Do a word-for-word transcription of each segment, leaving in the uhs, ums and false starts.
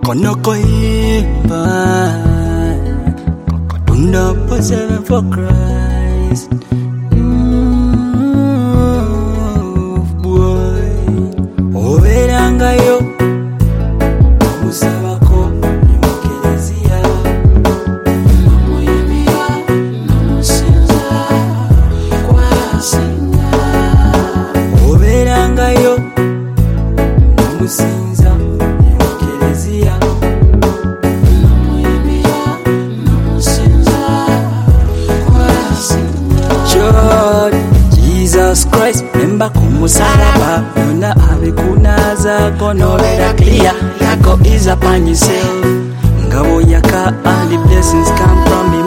kono koimba katunda posere for Christ. Mm, boy overanga yo musabako imukelezia namuyimbira namusinza kwasinga overanga yo namusinza imukelezia namuyimbira namusinza kwasinga. Lord Jesus Christ memba kumusalaba yona abikunaza konolera clear yako is upon yourself ngabo yaka and the blessings come from him.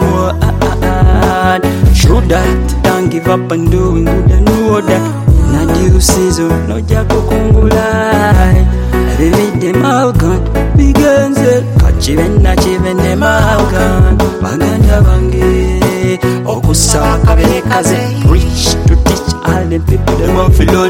True that, don't give up on doing good and know that in a due season no jako kungulai every them all gone begins it kachiven na chiven them all gone baganda bange okusa kabelekaze preach to teach all the people them of Lord.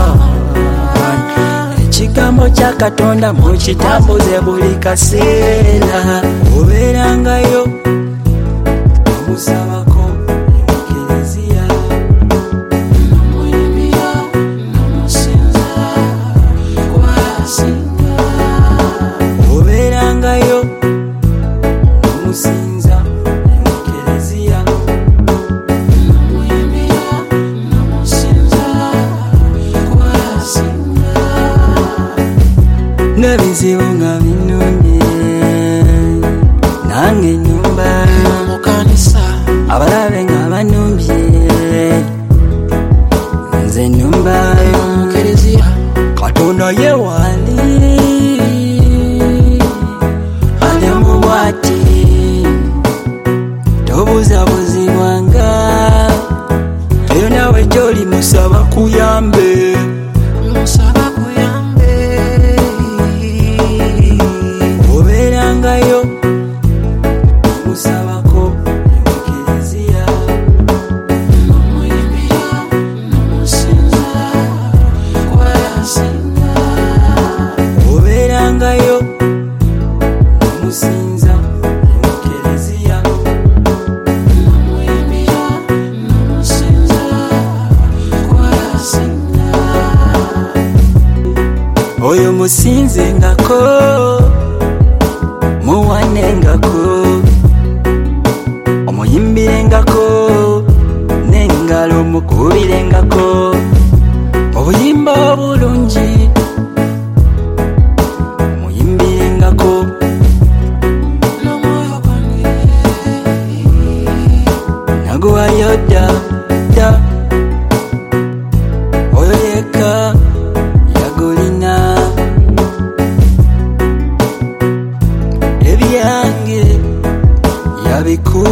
Chikambo cha Katonda mu kitambuze buli kaseera obeerangayo omusabako emukelezia namuyimbira namusinza kwasinga obeerangayo omusinza emukelezia namuyimbira namusinza kwasinga. Nebizibu nga binumye nange nyumba mukanisa abalabe nga banumbye nze nyumba y'omukelezia Katonda ye wali ali mubwati tobuzabuzibwanga eyo nawe gy'oli musaba kuyambe musaba kuyambe obeerangayo musabako emukelezia namuyimbira namusinza kwasinga obeerangayo namusinza emukelezia namuyimbira namusinza kwasinga. Oyo musinzengako muwanengako omuyimbirengako n'engalo mukubirengako obuyimba obulungi omuyimbirengako n'omwoyo gwange naguwayo dda dda oyo yekka yagulina ebyange yabikula